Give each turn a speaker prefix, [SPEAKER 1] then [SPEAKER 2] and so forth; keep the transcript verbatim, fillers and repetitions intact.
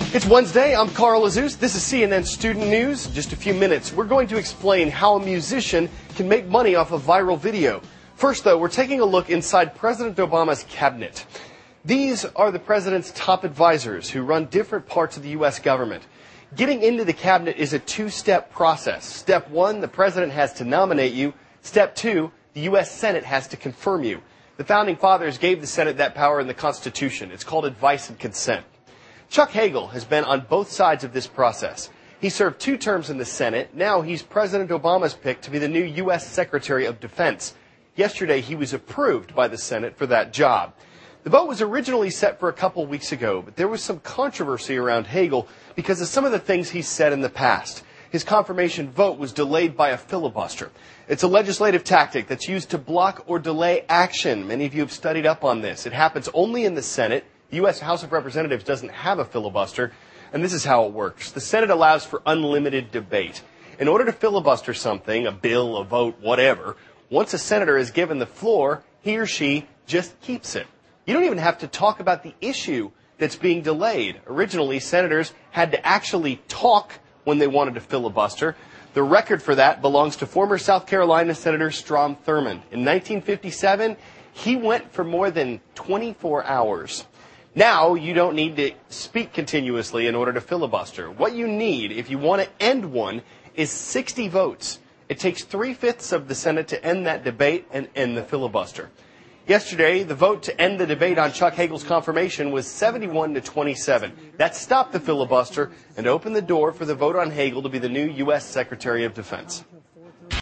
[SPEAKER 1] It's Wednesday. I'm Carl Azus. This is C N N Student News. In just a few minutes, we're going to explain how a musician can make money off a viral video. First, though, we're taking a look inside President Obama's cabinet. These are the president's top advisors who run different parts of the U S government. Getting into the cabinet is a two-step process. Step one, the president has to nominate you. Step two, the U S Senate has to confirm you. The Founding Fathers gave the Senate that power in the Constitution. It's called advice and consent. Chuck Hagel has been on both sides of this process. He served two terms in the Senate. Now he's President Obama's pick to be the new U S Secretary of Defense. Yesterday, he was approved by the Senate for that job. The vote was originally set for a couple weeks ago, but there was some controversy around Hagel because of some of the things he said in the past. His confirmation vote was delayed by a filibuster. It's a legislative tactic that's used to block or delay action. Many of you have studied up on this. It happens only in the Senate. The U S House of Representatives doesn't have a filibuster, and this is how it works. The Senate allows for unlimited debate. In order to filibuster something, a bill, a vote, whatever, once a senator is given the floor, he or she just keeps it. You don't even have to talk about the issue that's being delayed. Originally, senators had to actually talk when they wanted to filibuster. The record for that belongs to former South Carolina Senator Strom Thurmond. In nineteen fifty-seven, he went for more than twenty-four hours. Now, you don't need to speak continuously in order to filibuster. What you need, if you want to end one, is sixty votes. It takes three-fifths of the Senate to end that debate and end the filibuster. Yesterday, the vote to end the debate on Chuck Hagel's confirmation was seventy-one to twenty-seven. That stopped the filibuster and opened the door for the vote on Hagel to be the new U S Secretary of Defense.